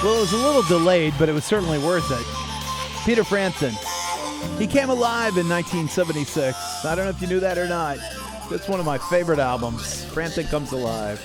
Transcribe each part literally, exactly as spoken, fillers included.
Well, it was a little delayed, but it was certainly worth it. Peter Frampton. He came alive in nineteen seventy-six. I don't know if you knew that or not. That's one of my favorite albums. Frampton Comes Alive.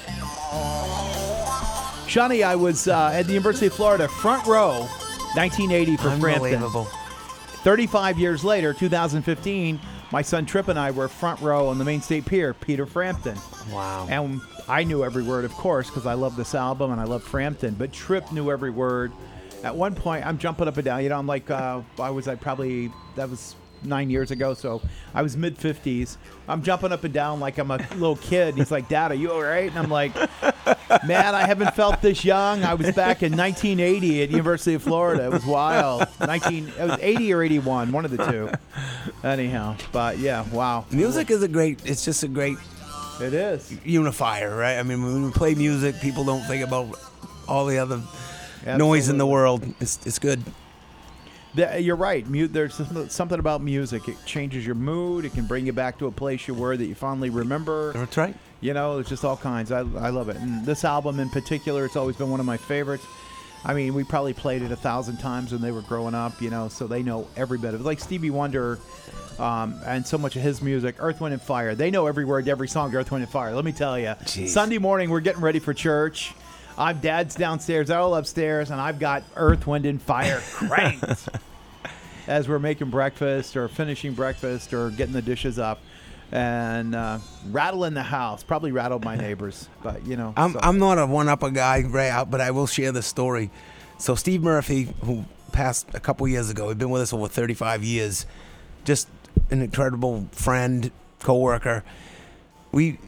Shawnee, I was uh, at the University of Florida, front row, nineteen eighty for Frampton. Unbelievable. thirty-five years later, two thousand fifteen, my son Tripp and I were front row on the Main State Pier, Peter Frampton. Wow. And I knew every word, of course, because I love this album and I love Frampton. But Tripp knew every word. At one point, I'm jumping up and down. You know, I'm like, uh, I was, I probably, that was nine years ago, so I was mid-fifties. I'm jumping up and down like I'm a little kid. He's like, Dad, are you all right? And I'm like, man, I haven't felt this young. I was back in nineteen eighty at University of Florida. It was wild. nineteen, it was eighty or eighty-one, one of the two. Anyhow, but yeah, wow. Music is a great, it's just a great It is. unifier, right? I mean, when we play music, people don't think about all the other Absolutely. noise in the world. It's it's good. The- You're right. Mu- There's some- something about music. It changes your mood. It can bring you back to a place you were that you fondly remember. That's right. You know, it's just all kinds. I, I love it. And this album in particular, it's always been one of my favorites. I mean, we probably played it a thousand times when they were growing up, you know, so they know every bit of it. Like Stevie Wonder um, and so much of his music, Earth, Wind, and Fire. They know every word to every song, Earth, Wind, and Fire. Let me tell you. Jeez. Sunday morning, we're getting ready for church. I'm Dad's downstairs, they're all upstairs, and I've got Earth, Wind, and Fire cranked as we're making breakfast or finishing breakfast or getting the dishes up. And uh, rattling the house, probably rattled my neighbors, but you know. I'm so. I'm not a one-upper guy, Ray, out, but I will share the story. So Steve Murphy, who passed a couple years ago, he'd been with us over thirty-five years, just an incredible friend, coworker. We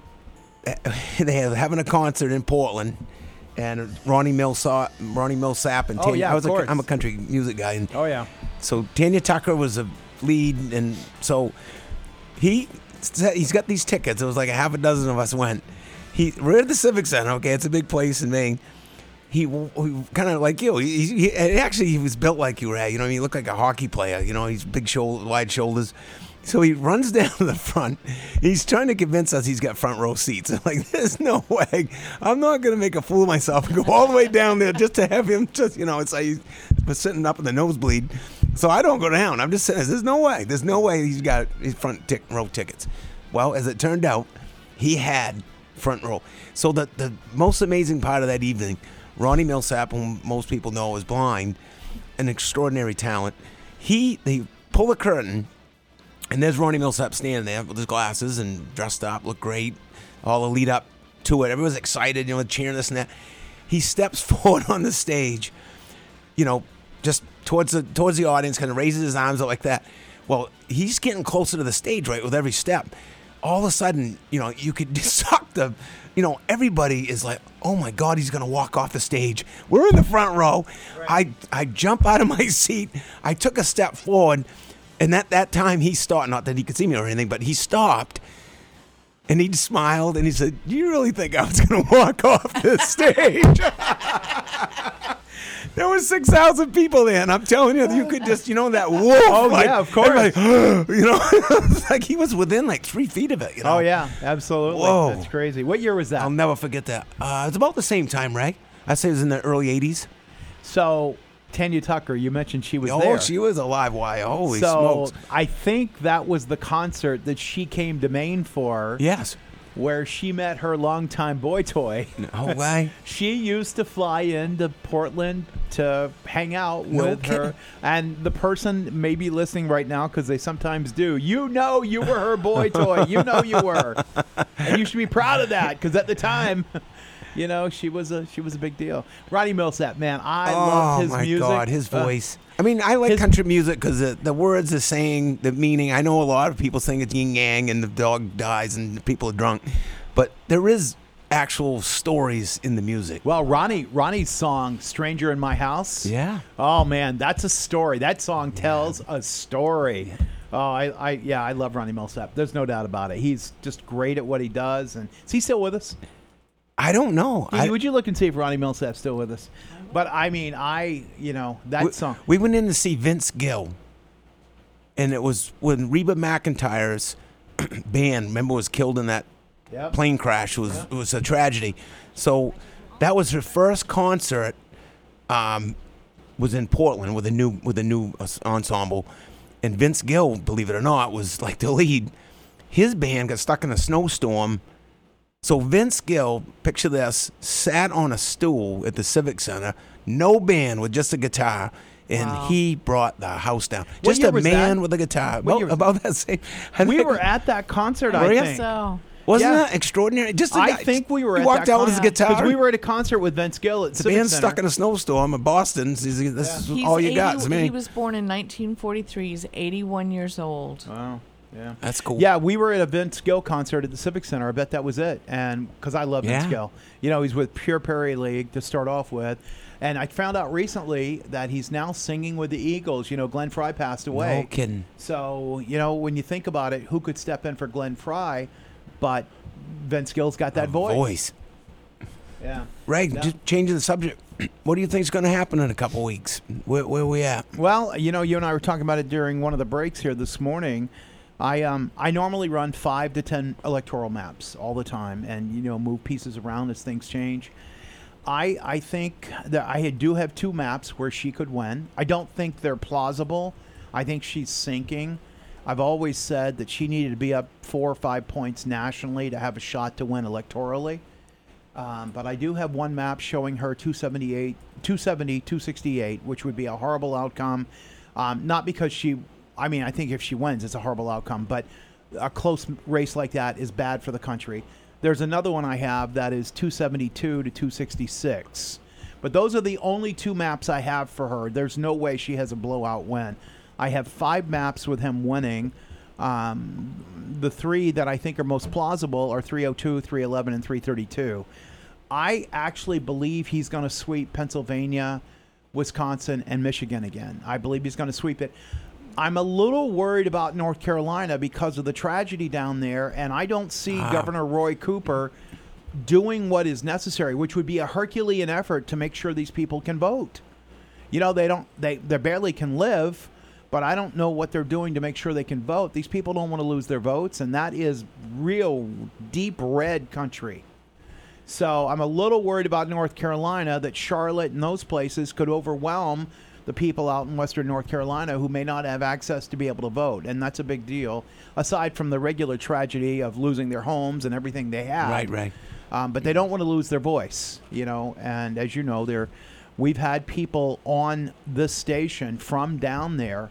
they were having a concert in Portland, and Ronnie Millsap, Ronnie Millsap, and Oh, Tanya, yeah, I was of a, course. I'm a country music guy, and Oh yeah. so Tanya Tucker was a lead, and so he said he's got these tickets. It was like a half a dozen of us went. He we're at the Civic Center. Okay, it's a big place in Maine. He, he kind of like you. He, he actually he was built like you, Ray. You know, what I mean, he looked like a hockey player. You know, he's big shoulder, wide shoulders. So he runs down to the front. He's trying to convince us he's got front row seats. I'm like, there's no way. I'm not going to make a fool of myself and go all the way down there just to have him just, you know, it's like he's sitting up in the nosebleed. So I don't go down. I'm just saying, there's no way. There's no way he's got his front tick, row tickets. Well, as it turned out, he had front row. So the, the most amazing part of that evening, Ronnie Millsap, whom most people know is blind, an extraordinary talent, he, they pull the curtain, and there's Ronnie Millsap standing there with his glasses and dressed up, looked great, all the lead up to it. Everyone's excited, you know, cheering this and that. He steps forward on the stage, you know, just towards the towards the audience, kind of raises his arms up like that. Well, he's getting closer to the stage, right, with every step. All of a sudden, you know, you could suck the, you know, everybody is like, oh my God, he's going to walk off the stage. We're in the front row. Right. I, I jump out of my seat. I took a step forward. And at that time, he stopped. Not that he could see me or anything, but he stopped. And he smiled and he said, do you really think I was going to walk off this stage? There were six thousand people there, and I'm telling you, you could just, you know, that wolf. Oh, like, yeah, of course. You know, it's like he was within like three feet of it. You know? Oh yeah, absolutely. Whoa. That's crazy. What year was that? I'll never forget that. Uh, it's about the same time, Ray. I'd say it was in the early eighties. So Tanya Tucker, you mentioned she was Oh, there. she was alive. Why? Holy so smokes. I think that was the concert that she came to Maine for. Yes. Where she met her longtime boy toy. Oh, why? She used to fly into Portland to hang out No with kidding. her. And the person may be listening right now because they sometimes do. You know you were her boy toy. You know you were. And you should be proud of that because at the time, you know, she was a she was a big deal. Ronnie Millsap, man, I oh, love his my music. God, his Uh, voice. I mean, I like his- country music because the, the words are saying the meaning. I know a lot of people sing it's yin yang and the dog dies and people are drunk. But there is actual stories in the music. Well, Ronnie Ronnie's song "Stranger in My House." Yeah. Oh man, that's a story. That song tells a story. Oh, I, I, yeah, I love Ronnie Millsap. There's no doubt about it. He's just great at what he does. And is he still with us? I don't know. Dee, I, would you look and see if Ronnie Millsap's still with us? But I mean, I, you know, that we, song. we went in to see Vince Gill, and it was when Reba McEntire's band, remember, was killed in that Yep. plane crash. It was, it was a tragedy. So that was her first concert um, was in Portland with a new with a new ensemble, and Vince Gill, believe it or not, was like the lead. His band got stuck in a snowstorm, so Vince Gill, picture this, sat on a stool at the Civic Center, no band with just a guitar, and Wow. he brought the house down. What Just year a was man that? with a guitar. What Well, year was about that same. I We think- were at that concert, Were I you? think. So Wasn't Yeah. that extraordinary? Just a I guy- think we were he at walked that out with his concert, guitar. because we were at a concert with Vince Gill at The Civic band's Center. stuck in a snowstorm in Boston. This is this is he's all you eighty, got. To me. He was born in nineteen forty-three. He's eighty-one years old. Wow. Yeah. That's cool. Yeah, we were at a Vince Gill concert at the Civic Center. I bet that was it. And because I love Vince Yeah. Gill. You know, he's with Pure Prairie League to start off with. And I found out recently that he's now singing with the Eagles. You know, Glenn Fry passed away. No kidding. So, you know, when you think about it, who could step in for Glenn Fry? But Vince Gill's got that A voice. voice. Yeah. Ray, Yeah. just changing the subject. What do you think is going to happen in a couple weeks? Where, where we at? Well, you know, you and I were talking about it during one of the breaks here this morning. I um I normally run five to ten electoral maps all the time, and you know move pieces around as things change. I I think that I do have two maps where she could win. I don't think they're plausible. I think she's sinking. I've always said that she needed to be up four or five points nationally to have a shot to win electorally. Um, but I do have one map showing her two seventy-eight, two seventy, two sixty-eight, which would be a horrible outcome. Um, not because she, I mean, I think if she wins, it's a horrible outcome, but a close race like that is bad for the country. There's another one I have that is two seventy-two to two sixty-six. But those are the only two maps I have for her. There's no way she has a blowout win. I have five maps with him winning. Um, the three that I think are most plausible are three oh two, three eleven, and three thirty-two. I actually believe he's going to sweep Pennsylvania, Wisconsin, and Michigan again. I believe he's going to sweep it. I'm a little worried about North Carolina because of the tragedy down there, and I don't see Ah. Governor Roy Cooper doing what is necessary, which would be a Herculean effort to make sure these people can vote. You know, they don't they they barely can live, but I don't know what they're doing to make sure they can vote. These people don't want to lose their votes, and that is real deep red country. So I'm a little worried about North Carolina, that Charlotte and those places could overwhelm the people out in western North Carolina who may not have access to be able to vote. And that's a big deal, aside from the regular tragedy of losing their homes and everything they have. Right, right. Um, but they don't want to lose their voice, you know. And as you know, there, we've had people on this station from down there,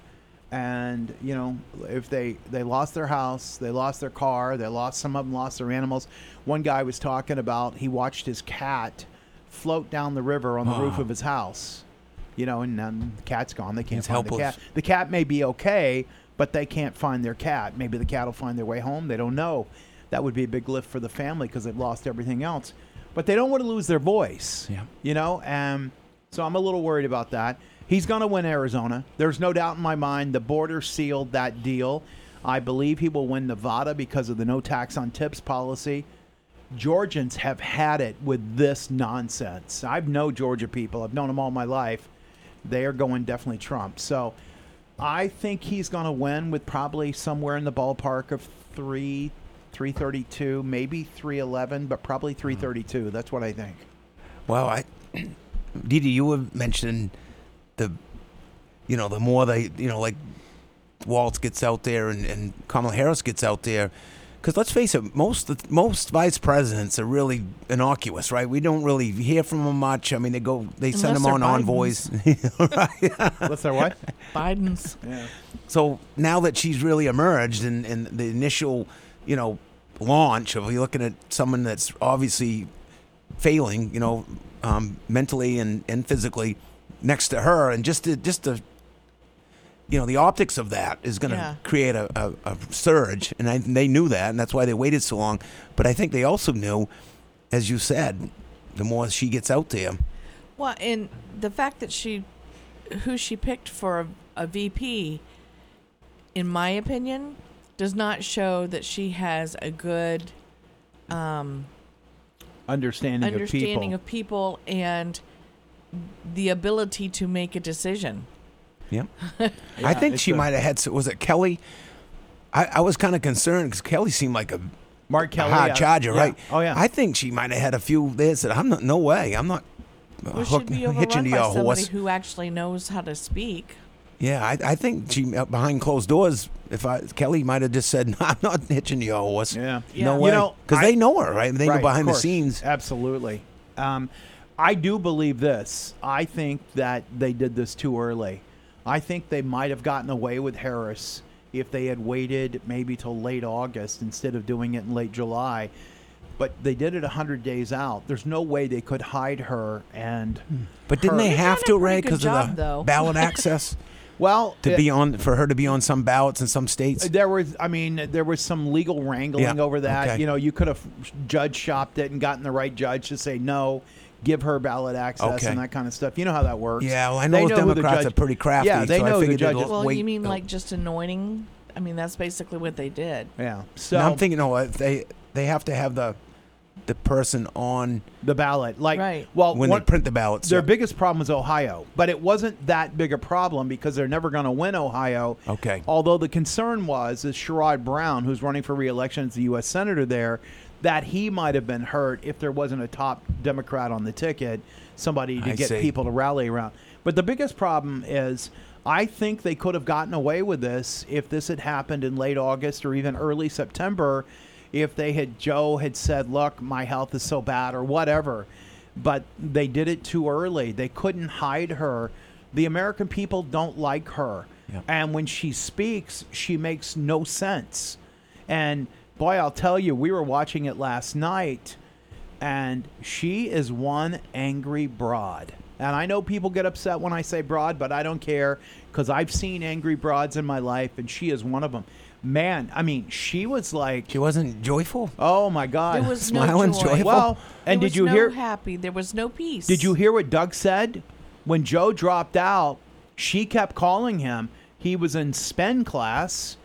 and you know, if they they lost their house, they lost their car, they lost some of them lost their animals. One guy was talking about he watched his cat float down the river on the Oh. roof of his house, you know, and um, the cat's gone. They can't He's find helpless. the cat. The cat may be okay, but they can't find their cat. Maybe the cat will find their way home. They don't know. That would be a big lift for the family because they've lost everything else. But they don't want to lose their voice. Yeah. You know, and so I'm a little worried about that. He's going to win Arizona. There's no doubt in my mind. The border sealed that deal. I believe he will win Nevada because of the no tax on tips policy. Georgians have had it with this nonsense. I've known Georgia people. I've known them all my life. They are going definitely Trump. So I think he's going to win with probably somewhere in the ballpark of three, three thirty-two, maybe three eleven, but probably three thirty-two. That's what I think. Well, I, Didi, you were mentioning the, you know, the more they, you know, like Waltz gets out there and, and Kamala Harris gets out there. Because let's face it, most most vice presidents are really innocuous, right? We don't really hear from them much. I mean, they go, they send Unless them on they're envoys. Right. What's that, what? Biden's. Yeah. So now that she's really emerged and, and the initial, you know, launch of you looking at someone that's obviously failing, you know, um, mentally and, and physically next to her, and just to, just to, you know, the optics of that is going to Yeah. create a, a, a surge, and I, they knew that, and that's why they waited so long. But I think they also knew, as you said, the more she gets out there. Well, and the fact that she, who she picked for a, a V P, in my opinion, does not show that she has a good um, Understanding, understanding of people. of people and the ability to make a decision. Yeah. Yeah, I think it's she a- might have had, was it Kelly? I, I was kind of concerned because Kelly seemed like a Mark Kelly. hard yeah. charger, Yeah. right? Oh, yeah. I think she might have had a few there that said, I'm not, no way, I'm not uh, Well, hook, should be hitch overrun into by your somebody horse. who actually knows how to speak. Yeah, I, I think she uh, behind closed doors. If I Kelly might have just said, no, "I'm not hitching to your horse." Yeah. Yeah. No You way. know, because I- they know her, right? They Right, know of behind the course. scenes. Absolutely. Um, I do believe this. I think that they did this too early. I think they might have gotten away with Harris if they had waited maybe till late August instead of doing it in late July. But they did it one hundred days out. There's no way they could hide her and But didn't her- they They have did a to, pretty Ray, good because of job, the though. ballot access Well, to it- be on for her to be on some ballots in some states? There was, I mean, there was some legal wrangling Yeah, over that. okay. You know, you could have judge shopped it and gotten the right judge to say no, give her ballot access Okay. and that kind of stuff. You know how that works. Yeah, well, I They know those who the Democrats judge- are pretty crafty. Yeah, they so I know the figured they'd judges- Well, wait. you mean oh. like just anointing? I mean, that's basically what they did. Yeah. So And I'm thinking, no, if they they have to have the the person on the ballot, like, Right. well, when one- they print the ballots. their yeah. biggest problem was Ohio, but it wasn't that big a problem because they're never going to win Ohio. Okay. Although the concern was is Sherrod Brown, who's running for re-election as the U S senator there, that he might have been hurt if there wasn't a top Democrat on the ticket, somebody to I get see. people to rally around. But the biggest problem is I think they could have gotten away with this if this had happened in late August or even early September, if they had Joe had said, "Look, my health is so bad," or whatever. But they did it too early. They couldn't hide her. The American people don't like her. Yeah. And when she speaks, she makes no sense. And boy, I'll tell you, we were watching it last night, and she is one angry broad. And I know people get upset when I say broad, but I don't care because I've seen angry broads in my life, and she is one of them. Man, I mean, she was like, She wasn't joyful. oh my God. There was Smiling, no joy. joyful. Well, and there did was you no hear? happy? There was no peace. Did you hear what Doug said? When Joe dropped out, she kept calling him. He was in spend class,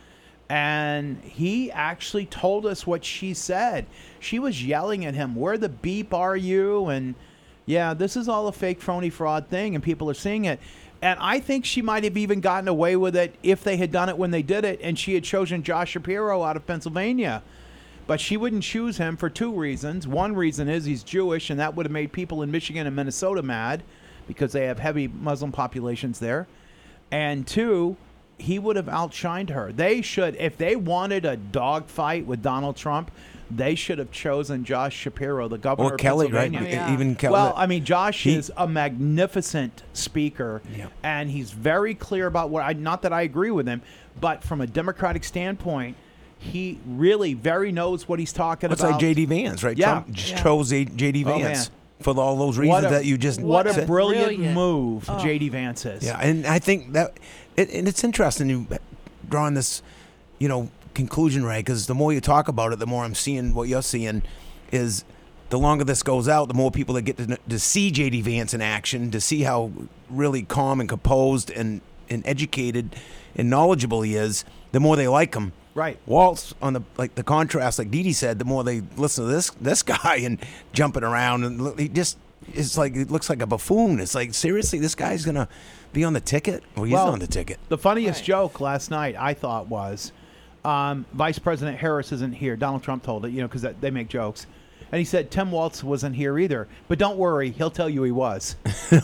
and he actually told us what she said. She was yelling at him, "Where the beep are you?" And yeah, this is all a fake, phony, fraud thing, and people are seeing it. And I think she might have even gotten away with it if they had done it when they did it, and she had chosen Josh Shapiro out of Pennsylvania. But she wouldn't choose him for two reasons. One reason is he's Jewish, and that would have made people in Michigan and Minnesota mad because they have heavy Muslim populations there. And two, he would have outshined her. They should, if they wanted a dogfight with Donald Trump, they should have chosen Josh Shapiro, the governor Or of Kelly, right? Pennsylvania. Oh, yeah. Even Kelly. Well, I mean, Josh He- is a magnificent speaker, Yeah. and he's very clear about what I. Not that I agree with him, but from a Democratic standpoint, he really very knows what he's talking it's about. like J D Vance, right? Yeah. Trump just Yeah. chose a J D Oh, Vance man. for all those reasons What a- that you just What a said. brilliant, Brilliant. move, Oh. J D Vance is. Yeah, and I think that, it, and it's interesting you drawing this, you know, conclusion, right? Because the more you talk about it, the more I'm seeing what you're seeing is the longer this goes out, the more people that get to, to see J D Vance in action, to see how really calm and composed and, and educated and knowledgeable he is, the more they like him. Right. Waltz on the like the contrast, like Dee Dee said, the more they listen to this this guy and jumping around, and look- he just it's like it looks like a buffoon. It's like, seriously, this guy's gonna be on the ticket? Well, he's Well, on the ticket. The funniest Right. joke last night, I thought, was um, Vice President Harris isn't here. Donald Trump told it, you know, because they make jokes. And he said Tim Walz wasn't here either. But don't worry, he'll tell you he was.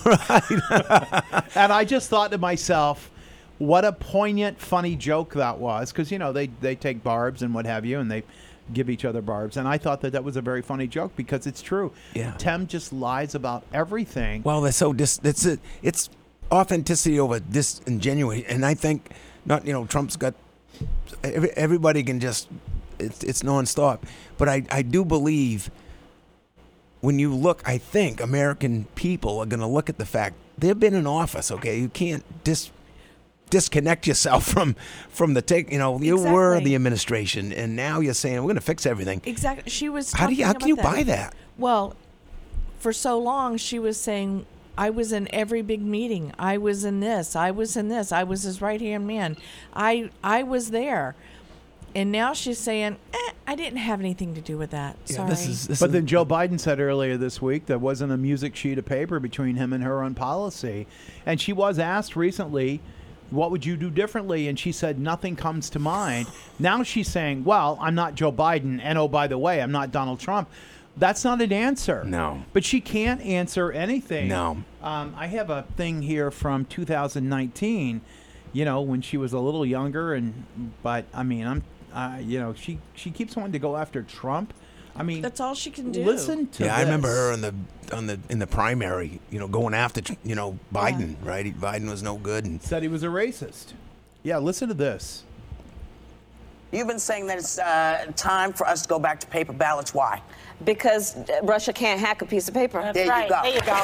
And I just thought to myself, what a poignant, funny joke that was. Because, you know, they, they take barbs and what have you, and they give each other barbs. And I thought that that was a very funny joke because it's true. Yeah. Tim just lies about everything. Well, that's so dis. That's it. It's authenticity over disingenuity, and I think not. You know, Trump's got every, everybody can just. It's it's nonstop, but I I do believe. When you look, I think American people are going to look at the fact they've been in office. Okay, you can't dis disconnect yourself from from the take. You know, you were Exactly. the administration, and now you're saying we're going to fix everything. Exactly. She was. How do you? How talking can you about buy that? Well, for so long, she was saying, I was in every big meeting. I was in this. I was in this. I was his right hand man. I I was there. And now she's saying, eh, I didn't have anything to do with that. Sorry. Yeah, this is. This But is, then Joe Biden said earlier this week there wasn't a music sheet of paper between him and her on policy. And she was asked recently, what would you do differently? And she said, nothing comes to mind. Now she's saying, well, I'm not Joe Biden. And oh, by the way, I'm not Donald Trump. That's not an answer. No. But she can't answer anything. No. Um, I have a thing here from two thousand nineteen, you know, when she was a little younger. and But, I mean, I'm, uh, you know, she, she keeps wanting to go after Trump. I mean, That's all she can do. listen to Yeah, I this. remember her on the on the in the primary, you know, going after you know Biden, right? He- Biden was no good, and Said he was a racist. Yeah, listen to this. You've been saying that it's uh, time for us to go back to paper ballots. Why? Because uh, Russia can't hack a piece of paper. There you right. go. There you go.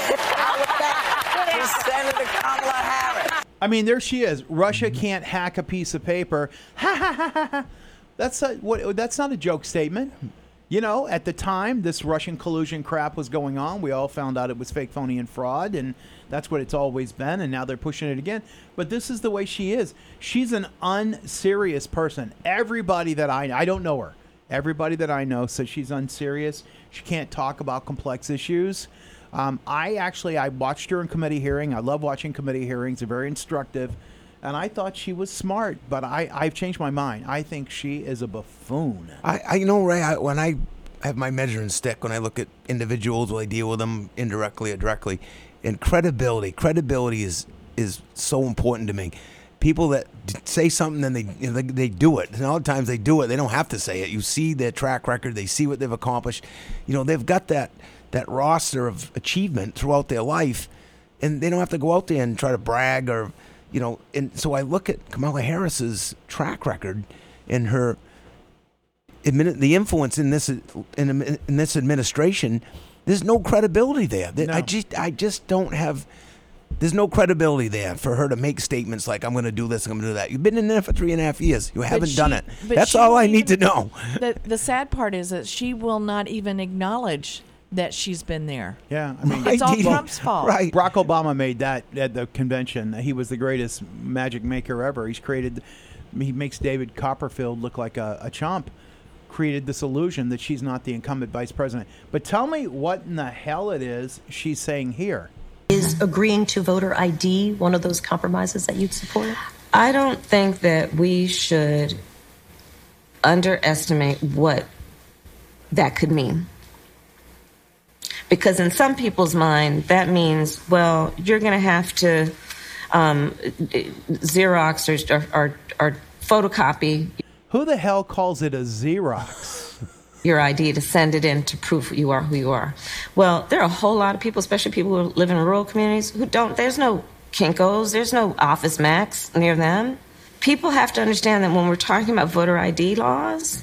To Senator Kamala Harris. I mean, there she is. Russia can't hack a piece of paper. Ha ha ha ha ha. That's a, what? That's not a joke statement. You know, at the time this Russian collusion crap was going on, we all found out it was fake, phony, and fraud, and that's what it's always been. And now they're pushing it again. But this is the way she is. She's an unserious person. Everybody that I I don't know her. Everybody that I know says she's unserious. She can't talk about complex issues. Um, I actually I watched her in committee hearing. I love watching committee hearings. They're very instructive. And I thought she was smart, but I, I've changed my mind. I think she is a buffoon. I, I you know, Ray, I, when I have my measuring stick, when I look at individuals, when I deal with them indirectly or directly, and credibility, credibility is is so important to me. People that d- say something and they, you know, they they do it. And a lot of times they do it. They don't have to say it. You see their track record. They see what they've accomplished. You know, they've got that that roster of achievement throughout their life, and they don't have to go out there and try to brag or. You know, and so I look at Kamala Harris's track record and her admin, the influence in this in, in this administration. There's no credibility there. There- No. I just I just don't have. There's no credibility there for her to make statements like I'm going to do this, I'm going to do that. You've been in there for three and a half years. You haven't she- done it. but That's she all I won't need to even- know. The, the sad part is that she will not even acknowledge that she's been there. Yeah, I mean, It's all Right. Trump's fault. Right. Barack Obama made that at the convention. He was the greatest magic maker ever. He's created, he makes David Copperfield look like a, a chump. Created this illusion that she's not the incumbent vice president. But tell me what in the hell it is she's saying here. Is agreeing to voter I D one of those compromises that you'd support? I don't think that we should underestimate what that could mean. Because in some people's mind, that means, well, you're going to have to um, Xerox or, or, or photocopy Who the hell calls it a Xerox? your I D to send it in to prove you are who you are. Well, there are a whole lot of people, especially people who live in rural communities, who don't, there's no Kinko's, there's no Office Max near them. People have to understand that when we're talking about voter I D laws,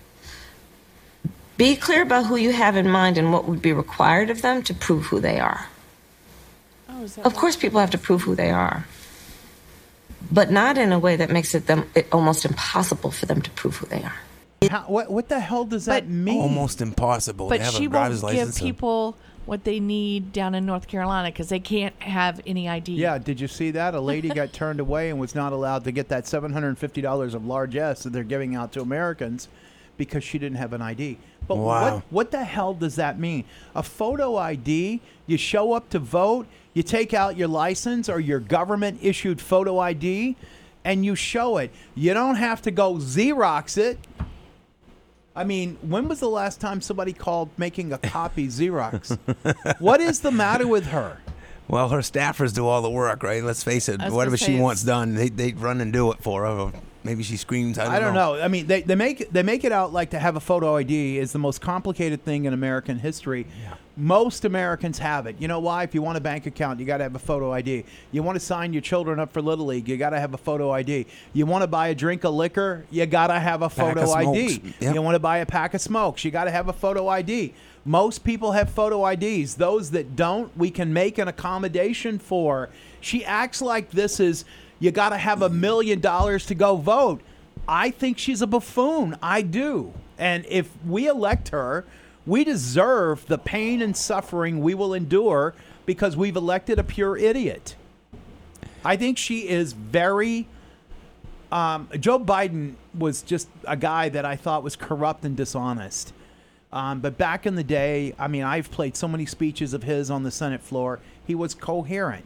be clear about who you have in mind and what would be required of them to prove who they are. Oh, is that Of course, people have to prove who they are, but not in a way that makes it them it almost impossible for them to prove who they are. How, what, what the hell does that But- mean? Almost impossible But to have she a won't driver's give license. people what they need down in North Carolina because they can't have any I D. Yeah, did you see that? A lady got turned away and was not allowed to get that seven hundred fifty dollars of large S that they're giving out to Americans because she didn't have an I D. But Wow. what what the hell does that mean? A photo I D, you show up to vote, you take out your license or your government issued photo I D and you show it. You don't have to go Xerox it. I mean, when was the last time somebody called making a copy Xerox? What is the matter with her? Well, her staffers do all the work, right? Let's face it. I was Whatever gonna she say wants it's- done, they they run and do it for her. Or maybe she screams. I don't, I don't know. I mean, they, they make they make it out like to have a photo I D is the most complicated thing in American history. Most Americans have it. You know why? If you want a bank account, you got to have a photo I D. You want to sign your children up for Little League, you got to have a photo I D. You want to buy a drink of liquor, you got to have a Pack photo of I D. smokes. Yep. You want to buy a pack of smokes, you got to have a photo I D. Most people have photo I Ds. Those that don't, we can make an accommodation for. She acts like this is, you got to have a million dollars to go vote. I think she's a buffoon. I do. And if we elect her, we deserve the pain and suffering we will endure because we've elected a pure idiot. I think she is very. Um, Joe Biden was just a guy that I thought was corrupt and dishonest. Um, but back in the day, I mean, I've played so many speeches of his on the Senate floor. He was coherent.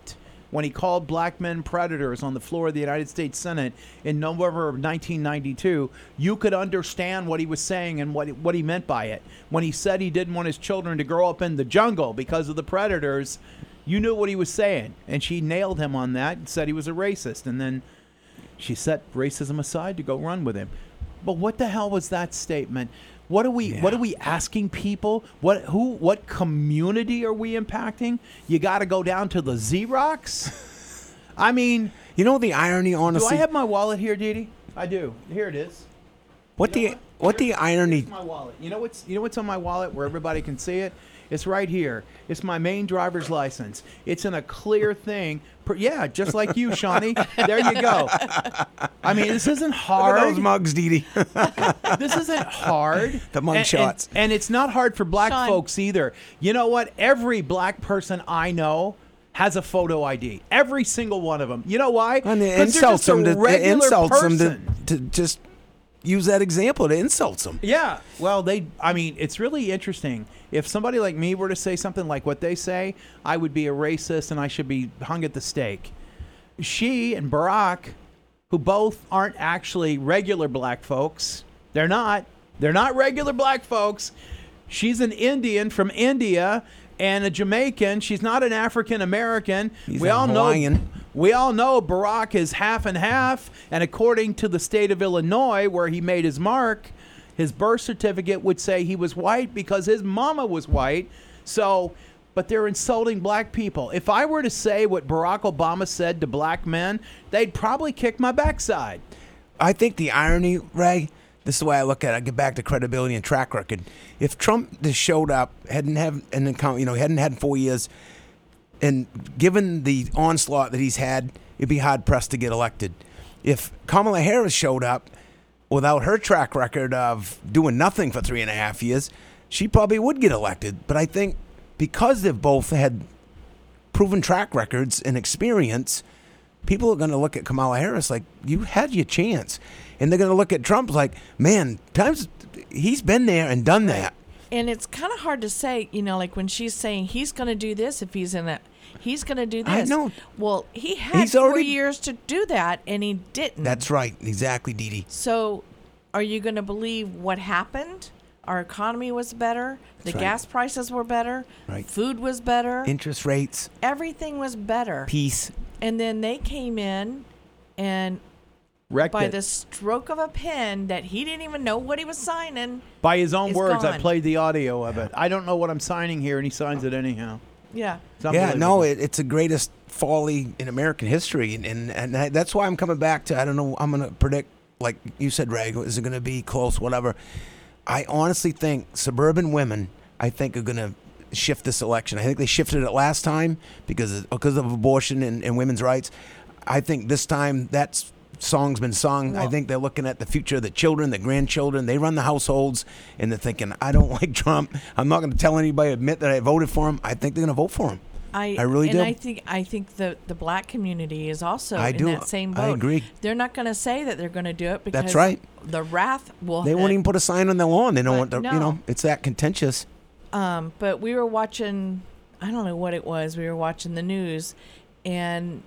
when he called black men predators on the floor of the United States Senate in November of nineteen ninety-two, you could understand what he was saying and what what he meant by it. When he said he didn't want his children to grow up in the jungle because of the predators, you knew what he was saying. And she nailed him on that and said he was a racist. And then she set racism aside to go run with him. But what the hell was that statement? What are we? Yeah. What are we asking people? What? Who? What community are we impacting? You got to go down to the Xerox. I mean, You know the irony, honestly. do I have my wallet here, Dee Dee? I do. Here it is. what You know the what the Here's- irony? here's my wallet. You know what's? You know what's on my wallet where everybody can see it? It's right here. It's my main driver's license. It's in a clear thing. Per- Yeah, just like you, Shawnee. There you go. I mean, this isn't Look hard. at those mugs, Dee Dee. This isn't hard. The mug And- shots. And, and it's not hard for black Sean. folks either. You know what? Every black person I know has a photo I D. Every single one of them. You know why? And it 'Cause they're insults just a them. To, it regular insults them person. to, to just use that example. It insults them. Yeah. Well, they, I mean, it's really interesting. If somebody like me were to say something like what they say, I would be a racist and I should be hung at the stake. She and Barack, who both aren't actually regular black folks, they're not. They're not regular black folks. She's an Indian from India and a Jamaican. She's not an African American. He's We a all Hawaiian. know. We all know Barack is half and half, and according to the state of Illinois, where he made his mark, his birth certificate would say he was white because his mama was white. So, but they're insulting black people. If I were to say what Barack Obama said to black men, they'd probably kick my backside. I think the irony, Ray, this is the way I look at it. I get back to credibility and track record. If Trump just showed up, hadn't have an account, you know, hadn't had four years, and given the onslaught that he's had, it'd be hard pressed to get elected. If Kamala Harris showed up without her track record of doing nothing for three and a half years, she probably would get elected. But I think because they've both had proven track records and experience, people are going to look at Kamala Harris like, you had your chance. And they're going to look at Trump like, man, times he's been there and done that. And it's kind of hard to say, you know, like when she's saying he's going to do this if he's in a, he's going to do this. I know. Well, he had He's four already- years to do that, and he didn't. That's right. Exactly, Dee Dee. So, are you going to believe what happened? Our economy was better. The right. gas prices were better. Right. Food was better. Interest rates, Everything was better. peace. And then they came in, and Wrecked by it. the stroke of a pen, that he didn't even know what he was signing. By his own It's words, I gone. played the audio of it. I don't know what I'm signing here, and he signs it anyhow. Yeah. It's Yeah, unbelievable. no, it, it's the greatest folly in American history, and and, and I, that's why I'm coming back to. I don't know. I'm going to predict, like you said, Ray. Is it going to be close? Whatever. I honestly think suburban women, I think, are going to shift this election. I think they shifted it last time because of, because of abortion and, and women's rights. I think this time that's song's been sung. I Well- think they're looking at the future of the children, the grandchildren. They run the households, and they're thinking, I don't like Trump. I'm not going to tell anybody, admit that I voted for him. I think they're going to vote for him. I, I really and do. I think I think the the black community is also I in do. that same boat. I agree. They're not going to say that they're going to do it because That's right. the wrath will. They won't even put a sign on their lawn. They don't want But to, you no. know, it's that contentious. Um, but we were watching. I don't know what it was. We were watching the news, and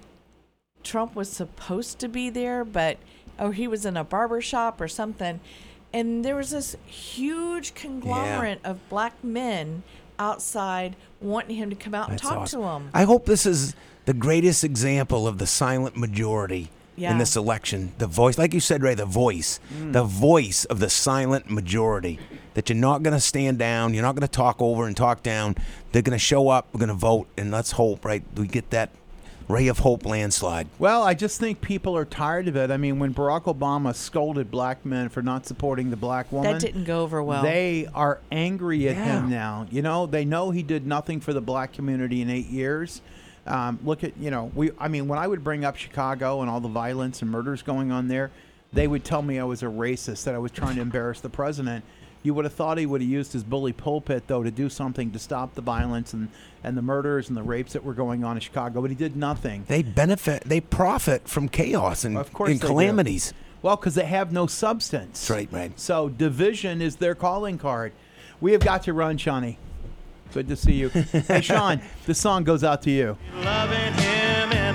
Trump was supposed to be there, but or he was in a barber shop or something, and there was this huge conglomerate of black men outside wanting him to come out and That's talk awesome. to him. I hope this is the greatest example of the silent majority Yeah. in this election. The voice, like you said, Ray, the voice, the voice of the silent majority. That you're not going to stand down. You're not going to talk over and talk down. They're going to show up. We're going to vote, and let's hope, right? We get that ray of hope landslide. Well, I just think people are tired of it. I mean, when Barack Obama scolded black men for not supporting the black woman, That didn't go over well. They are angry at him Yeah. now. You know, they know he did nothing for the black community in eight years. Um, look at, you know, we. I mean, when I would bring up Chicago and all the violence and murders going on there, they would tell me I was a racist, that I was trying to embarrass the president. You would have thought he would have used his bully pulpit, though, to do something to stop the violence and, and the murders and the rapes that were going on in Chicago, but he did nothing. They benefit, they profit from chaos and, Of course and they do. calamities. Well, because they have no substance. That's right, right. So division is their calling card. We have got to run, Shawnee. Good to see you. Hey, Sean, this song goes out to you. Loving him and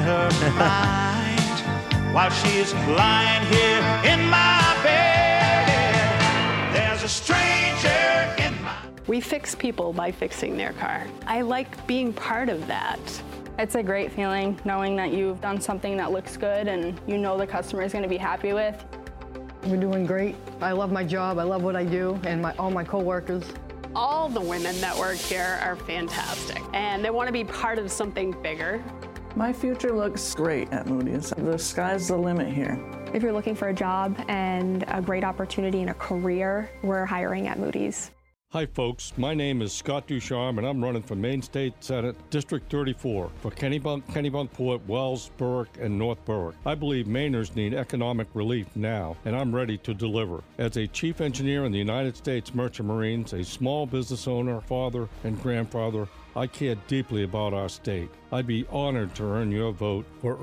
her mind while she's lying here in my bed. There's a stranger in my... We fix people by fixing their car. I like being part of that. It's a great feeling knowing that you've done something that looks good and you know the customer is going to be happy with. We're doing great. I love my job. I love what I do, and my, all my coworkers. All the women that work here are fantastic, and they want to be part of something bigger. My future looks great at Moody's. The sky's the limit here. If you're looking for a job and a great opportunity in a career, we're hiring at Moody's. Hi folks, my name is Scott Ducharme and I'm running for Maine State Senate District thirty-four for Kennebunk, Kennebunkport, Wells, Berwick, and North Berwick. I believe Mainers need economic relief now, and I'm ready to deliver. As a chief engineer in the United States Merchant Marines, a small business owner, father, and grandfather, I care deeply about our state. I'd be honored to earn your vote for